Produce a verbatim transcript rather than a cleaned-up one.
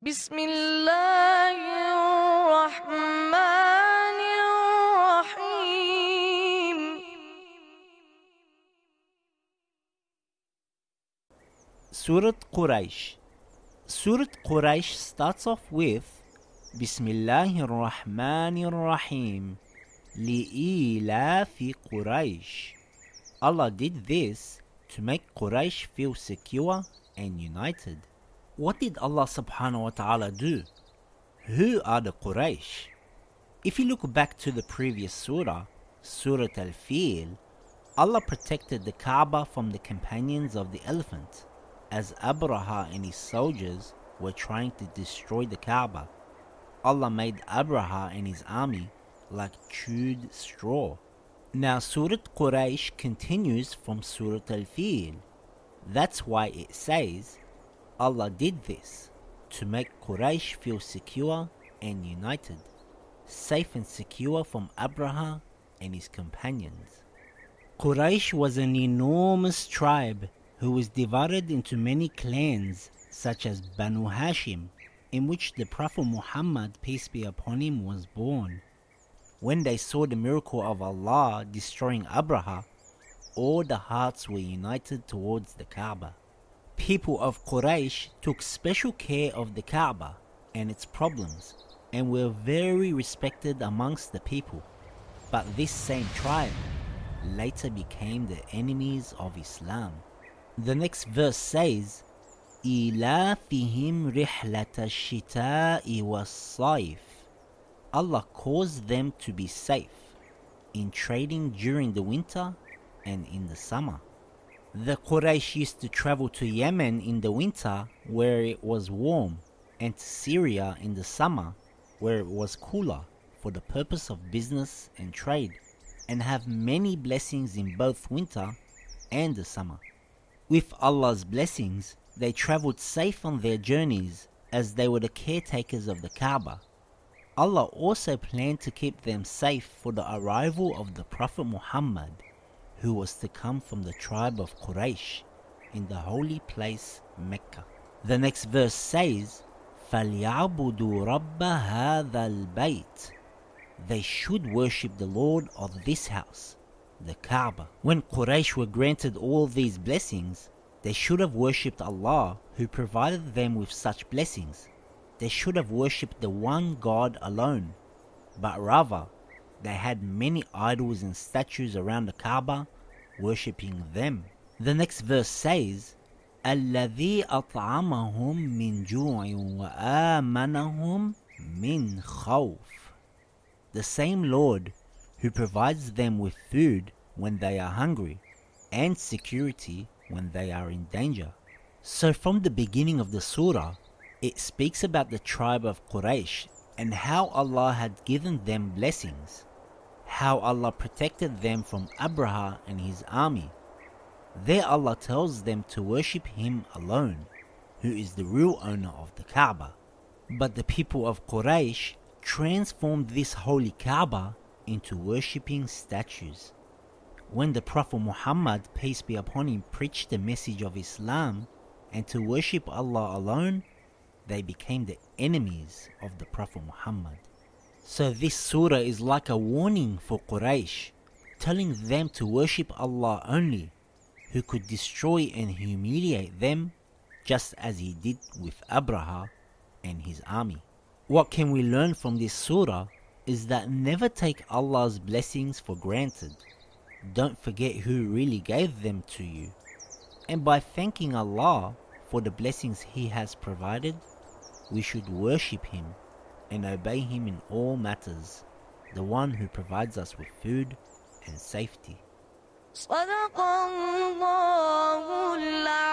بسم الله الرحمن الرحيم. Surah Quraysh. Surah Quraysh starts off with Bismillahir Rahmanir Rahim. Li'ilafi Quraysh. Allah did this to make Quraysh feel secure and united. What did Allah subhanahu wa ta'ala do? Who are the Quraysh? If you look back to the previous surah, Surah Al-Fil, Allah protected the Kaaba from the companions of the elephant, as Abraha and his soldiers were trying to destroy the Kaaba. Allah made Abraha and his army like chewed straw. Now Surah Quraysh continues from Surah Al-Fil. That's why it says, Allah did this to make Quraysh feel secure and united, safe and secure from Abraha and his companions. Quraysh was an enormous tribe who was divided into many clans such as Banu Hashim, in which the Prophet Muhammad, peace be upon him, was born. When they saw the miracle of Allah destroying Abraha, all the hearts were united towards the Kaaba. People of Quraysh took special care of the Kaaba and its problems and were very respected amongst the people. But this same tribe later became the enemies of Islam. The next verse says, إِلَافِهِمْ رِحْلَةَ الشِّتَاءِ وَالصَّيْفِ. Allah caused them to be safe in trading during the winter and in the summer. The Quraysh used to travel to Yemen in the winter where it was warm, and to Syria in the summer where it was cooler, for the purpose of business and trade, and have many blessings in both winter and the summer. With Allah's blessings, they traveled safe on their journeys as they were the caretakers of the Kaaba. Allah also planned to keep them safe for the arrival of the Prophet Muhammad, who was to come from the tribe of Quraysh in the holy place Mecca. The next verse says, فَلْيَعْبُدُوا رَبَّ هَذَا الْبَيْتِ. They should worship the Lord of this house, the Kaaba. When Quraysh were granted all these blessings, they should have worshipped Allah who provided them with such blessings. They should have worshipped the one God alone, but rather they had many idols and statues around the Kaaba, worshipping them. The next verse says, الَّذِي أَطْعَمَهُم مِّن جُوعٍ وَآمَنَهُم مِّن خَوْفٍ. The same Lord who provides them with food when they are hungry and security when they are in danger. So from the beginning of the surah, it speaks about the tribe of Quraysh and how Allah had given them blessings, how Allah protected them from Abraha and his army. There Allah tells them to worship Him alone, who is the real owner of the Kaaba. But the people of Quraysh transformed this holy Kaaba into worshipping statues. When the Prophet Muhammad, peace be upon him, preached the message of Islam and to worship Allah alone, they became the enemies of the Prophet Muhammad. So this surah is like a warning for Quraysh, telling them to worship Allah only, who could destroy and humiliate them just as he did with Abraha and his army. What can we learn from this surah is that never take Allah's blessings for granted. Don't forget who really gave them to you. And by thanking Allah for the blessings He has provided, we should worship Him and obey Him in all matters, the one who provides us with food and safety. صدق الله العظيم.